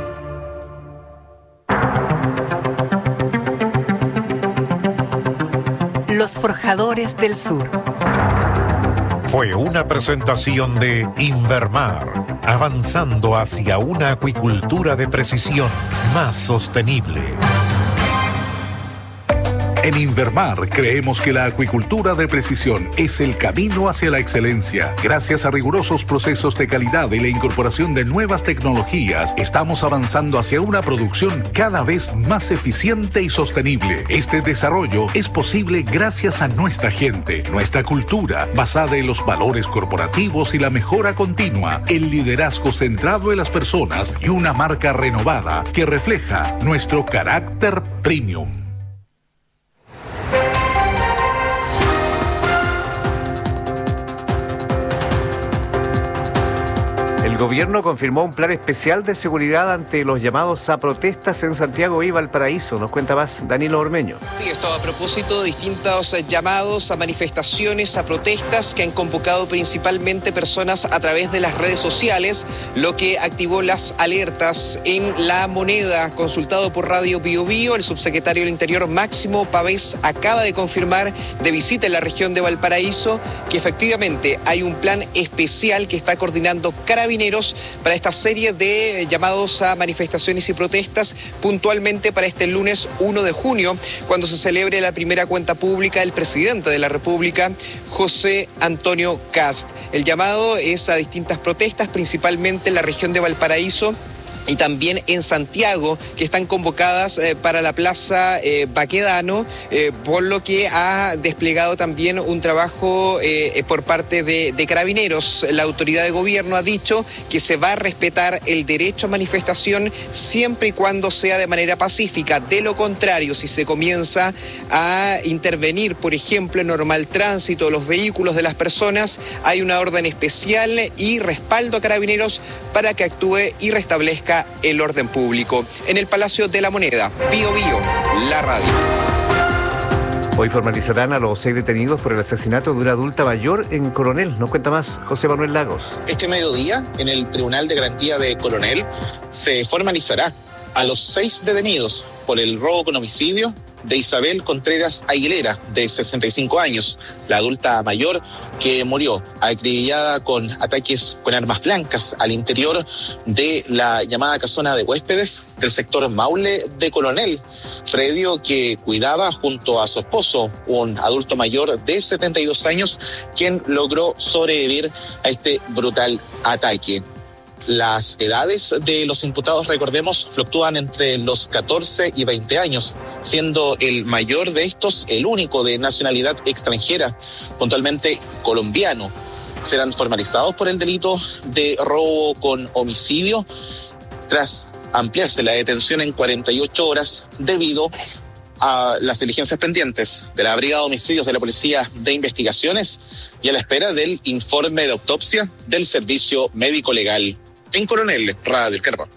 Los Forjadores del Sur. Fue una presentación de Invermar, avanzando hacia una acuicultura de precisión más sostenible. En Invermar creemos que la acuicultura de precisión es el camino hacia la excelencia. Gracias a rigurosos procesos de calidad y la incorporación de nuevas tecnologías, estamos avanzando hacia una producción cada vez más eficiente y sostenible. Este desarrollo es posible gracias a nuestra gente, nuestra cultura, basada en los valores corporativos y la mejora continua, el liderazgo centrado en las personas y una marca renovada que refleja nuestro carácter premium. El gobierno confirmó un plan especial de seguridad ante los llamados a protestas en Santiago y Valparaíso. Nos cuenta más Danilo Ormeño. Sí, esto a propósito de distintos llamados a manifestaciones, a protestas que han convocado principalmente personas a través de las redes sociales, lo que activó las alertas en La Moneda. Consultado por Radio Bio Bio, el subsecretario del Interior Máximo Pavés acaba de confirmar de visita en la región de Valparaíso que efectivamente hay un plan especial que está coordinando Carabineros para esta serie de llamados a manifestaciones y protestas, puntualmente para este lunes uno de junio, cuando se celebre la primera cuenta pública del presidente de la República, José Antonio Kast. El llamado es a distintas protestas, principalmente en la región de Valparaíso y también en Santiago, que están convocadas eh, para la Plaza eh, Baquedano, eh, por lo que ha desplegado también un trabajo eh, por parte de, de Carabineros. La autoridad de gobierno ha dicho que se va a respetar el derecho a manifestación siempre y cuando sea de manera pacífica. De lo contrario, si se comienza a intervenir, por ejemplo, en normal tránsito, los vehículos de las personas, hay una orden especial y respaldo a Carabineros para que actúe y restablezca para el orden público. En el Palacio de la Moneda, Bío Bío, la radio. Hoy formalizarán a los seis detenidos por el asesinato de una adulta mayor en Coronel. Nos cuenta más José Manuel Lagos. Este mediodía, en el Tribunal de Garantía de Coronel, se formalizará a los seis detenidos por el robo con homicidio de Isabel Contreras Aguilera, de sesenta y cinco años, la adulta mayor que murió acribillada con ataques con armas blancas al interior de la llamada casona de huéspedes del sector Maule de Coronel, predio que cuidaba junto a su esposo, un adulto mayor de setenta y dos años, quien logró sobrevivir a este brutal ataque. Las edades de los imputados, recordemos, fluctúan entre los catorce y veinte años, siendo el mayor de estos el único de nacionalidad extranjera, puntualmente colombiano. Serán formalizados por el delito de robo con homicidio tras ampliarse la detención en cuarenta y ocho horas debido a las diligencias pendientes de la Brigada de Homicidios de la Policía de Investigaciones y a la espera del informe de autopsia del Servicio Médico Legal. En Coronel, Radio El Carpa.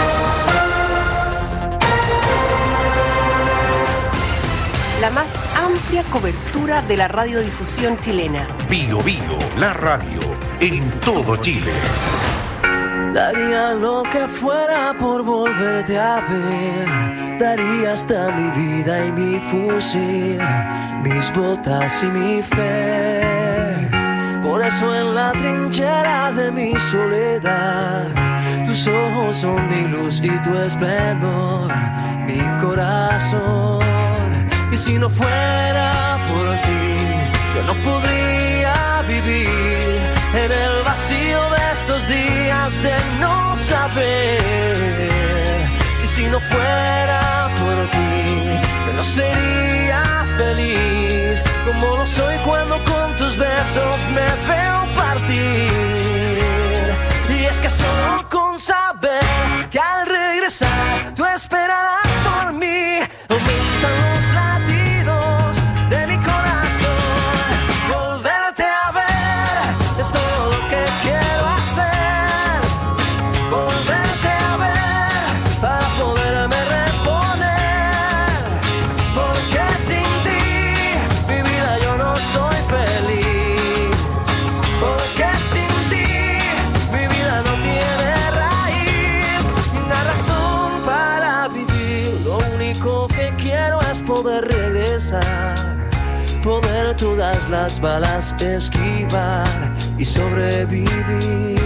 La más amplia cobertura de la radiodifusión chilena. Bío Bío, la radio, en todo Chile. Daría lo que fuera por volverte a ver. Daría hasta mi vida y mi fusil, mis botas y mi fe. Por eso en la trinchera de mi soledad, tus ojos son mi luz y tu esplendor, mi corazón. Y si no fuera por ti, yo no podría vivir en el vacío de estos días de no saber. Y si no fuera por ti, yo no sería feliz como lo soy cuando con tus besos me veo partir. Y es que solo con saber que al regresar tú esperarás por mí, aumentan los latidos de mi corazón. Volverte a ver es todo lo que quiero hacer. Volverte a ver para poderme reponer. Porque sin ti mi vida yo no soy feliz. Porque sin ti mi vida no tiene raíz ni una razón para vivir. Lo único que quiero es poder regresar, poder todas las balas esquivar y sobrevivir.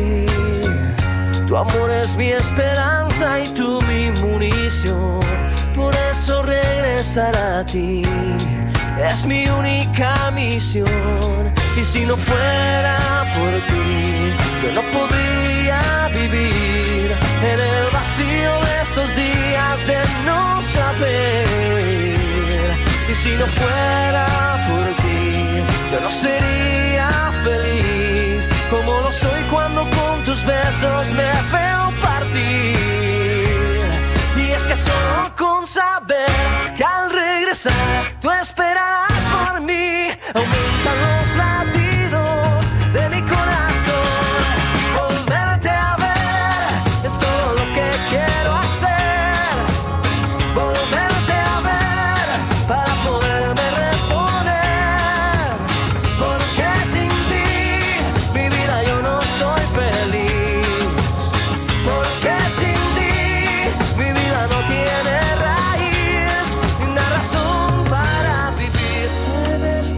Tu amor es mi esperanza y tú mi munición. Por eso regresar a ti es mi única misión. Y si no fuera por ti, yo no podría vivir en el vacío de estos días de no saber. Y si no fuera por ti, yo no sería feliz como lo soy cuando con tus besos me veo partir. Y es que solo con saber que al regresar tú esperarás por mí, aumentan los latidos de mi corazón. Volverte a ver es todo lo que quiero hacer. Volverte a ver para poderme reponer. Porque sin ti mi vida yo no soy feliz. Porque sin ti mi vida no tiene raíz ni una razón para vivir. Debes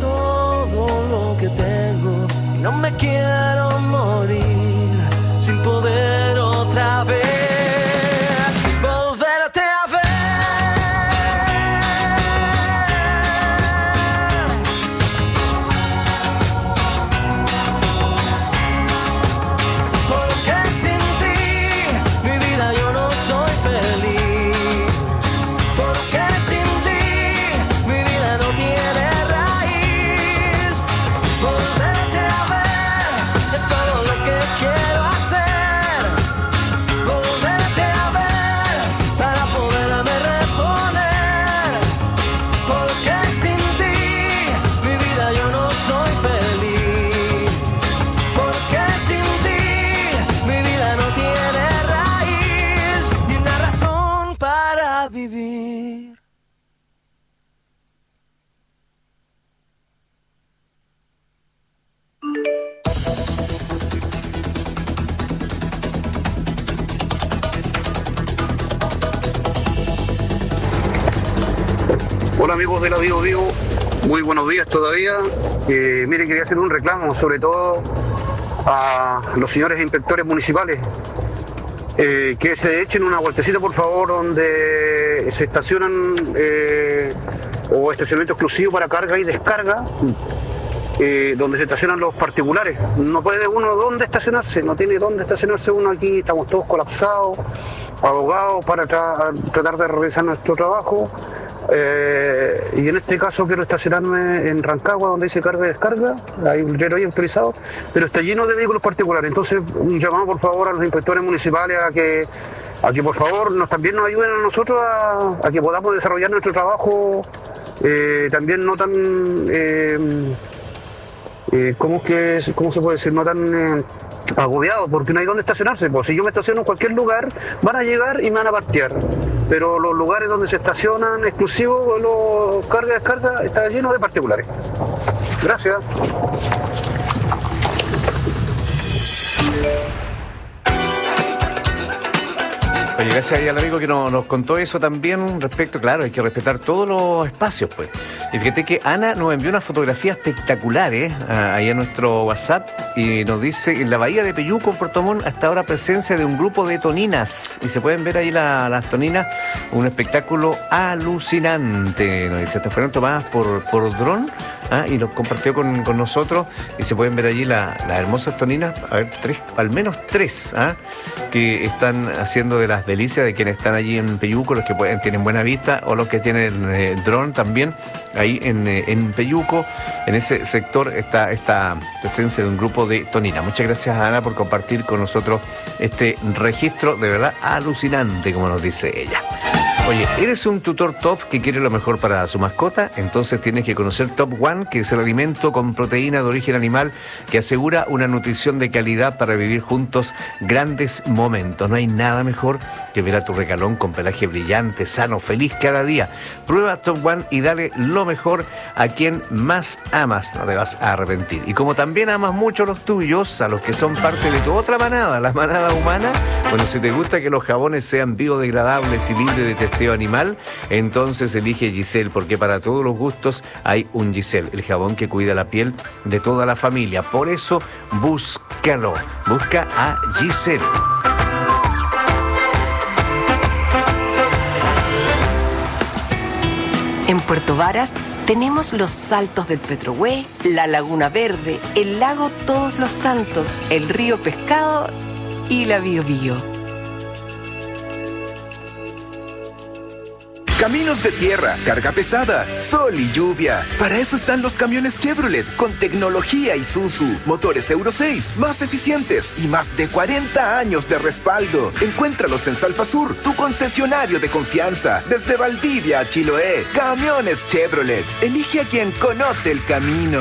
Hola amigos de la Bio Bio, muy buenos días todavía. Eh, miren, quería hacer un reclamo, sobre todo a los señores inspectores municipales, eh, que se echen una vueltecita por favor donde se estacionan eh, o estacionamiento exclusivo para carga y descarga, eh, donde se estacionan los particulares. No puede uno dónde estacionarse, no tiene dónde estacionarse uno aquí, estamos todos colapsados, abogados para tra tratar de realizar nuestro trabajo. Eh, y en este caso quiero estacionarme en Rancagua, donde dice carga y descarga, hay un letrero ahí autorizado, pero está lleno de vehículos particulares. Entonces un llamado por favor a los inspectores municipales a que, a que por favor nos, también nos ayuden a nosotros a, a que podamos desarrollar nuestro trabajo, eh, también no tan, eh, eh, ¿cómo, es que, ¿cómo se puede decir? No tan... Eh, agobiado, porque no hay dónde estacionarse. Pues si yo me estaciono en cualquier lugar, van a llegar y me van a partear. Pero los lugares donde se estacionan exclusivos, los carga y descarga, está lleno de particulares. Gracias. Oye, gracias ahí al amigo que nos, nos contó eso también respecto, claro, hay que respetar todos los espacios, pues. Y fíjate que Ana nos envió una fotografía espectacular, ¿eh? Ahí a nuestro WhatsApp, y nos dice, en la bahía de Peyuco, en Puerto Montt, hasta ahora presencia de un grupo de toninas, y se pueden ver ahí la, las toninas, un espectáculo alucinante, nos dice, estas fueron tomadas por, por dron, ¿ah? Y los compartió con, con nosotros, y se pueden ver allí la, las hermosas toninas, a ver, tres, al menos tres, ¿ah? Que están haciendo de las delicias de quienes están allí en Peyuco, los que pueden, tienen buena vista, o los que tienen eh, dron también, ahí en, eh, en Peyuco, en ese sector está esta presencia de un grupo de toninas. Muchas gracias a Ana por compartir con nosotros este registro, de verdad alucinante, como nos dice ella. Oye, ¿eres un tutor top que quiere lo mejor para su mascota? Entonces tienes que conocer Top One, que es el alimento con proteína de origen animal que asegura una nutrición de calidad para vivir juntos grandes momentos. No hay nada mejor que ver a tu recalón con pelaje brillante, sano, feliz cada día. Prueba Top One y dale lo mejor a quien más amas. No te vas a arrepentir. Y como también amas mucho a los tuyos, a los que son parte de tu otra manada, la manada humana, bueno, si te gusta que los jabones sean biodegradables y libres de testeo animal, entonces elige Giselle, porque para todos los gustos hay un Giselle, el jabón que cuida la piel de toda la familia. Por eso, búscalo. Busca a Giselle. En Puerto Varas tenemos los Saltos del Petrohue, la Laguna Verde, el lago Todos los Santos, el río Pescado y la Bio Bio. Caminos de tierra, carga pesada, sol y lluvia. Para eso están los camiones Chevrolet con tecnología Isuzu, motores Euro seis, más eficientes y más de cuarenta años de respaldo. Encuéntralos en Salfasur, tu concesionario de confianza. Desde Valdivia a Chiloé, camiones Chevrolet. Elige a quien conoce el camino.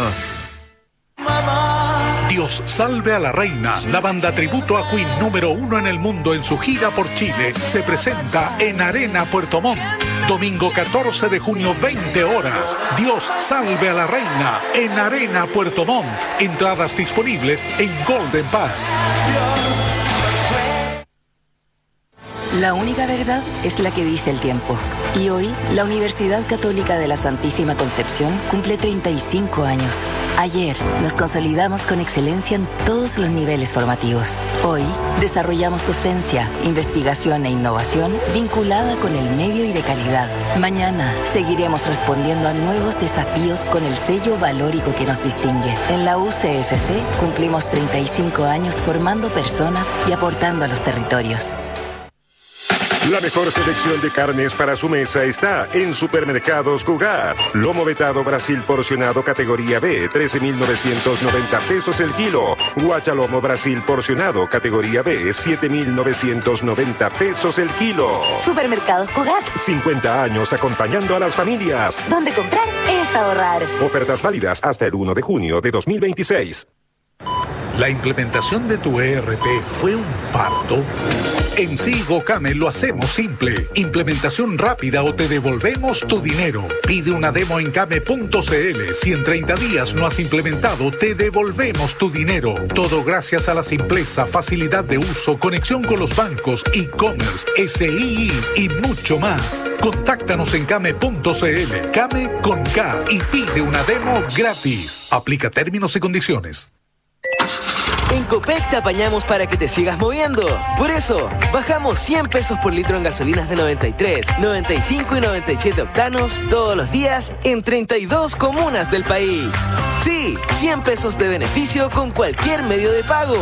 Dios salve a la reina. La banda tributo a Queen número uno en el mundo en su gira por Chile se presenta en Arena Puerto Montt. Domingo catorce de junio, veinte horas. Dios salve a la reina en Arena Puerto Montt. Entradas disponibles en Golden Pass. La única verdad es la que dice el tiempo. Y hoy, la Universidad Católica de la Santísima Concepción cumple treinta y cinco años. Ayer, nos consolidamos con excelencia en todos los niveles formativos. Hoy, desarrollamos docencia, investigación e innovación vinculada con el medio y de calidad. Mañana, seguiremos respondiendo a nuevos desafíos con el sello valórico que nos distingue. En la U C S C, cumplimos treinta y cinco años formando personas y aportando a los territorios. La mejor selección de carnes para su mesa está en Supermercados Cugat. Lomo vetado Brasil porcionado categoría B, trece mil novecientos noventa pesos el kilo. Guachalomo Brasil porcionado categoría B, siete mil novecientos noventa pesos el kilo. Supermercados Cugat. cincuenta años acompañando a las familias. Donde comprar es ahorrar. Ofertas válidas hasta el uno de junio de dos mil veintiséis. ¿La implementación de tu E R P fue un parto? En Sigo Came lo hacemos simple. Implementación rápida o te devolvemos tu dinero. Pide una demo en came punto c l. Si en treinta días no has implementado, te devolvemos tu dinero. Todo gracias a la simpleza, facilidad de uso, conexión con los bancos, e-commerce, S I I y mucho más. Contáctanos en came punto c l. Came con K y pide una demo gratis. Aplica términos y condiciones. En Copec te apañamos para que te sigas moviendo. Por eso, bajamos cien pesos por litro en gasolinas de noventa y tres, noventa y cinco y noventa y siete octanos todos los días en treinta y dos comunas del país. Sí, cien pesos de beneficio con cualquier medio de pago.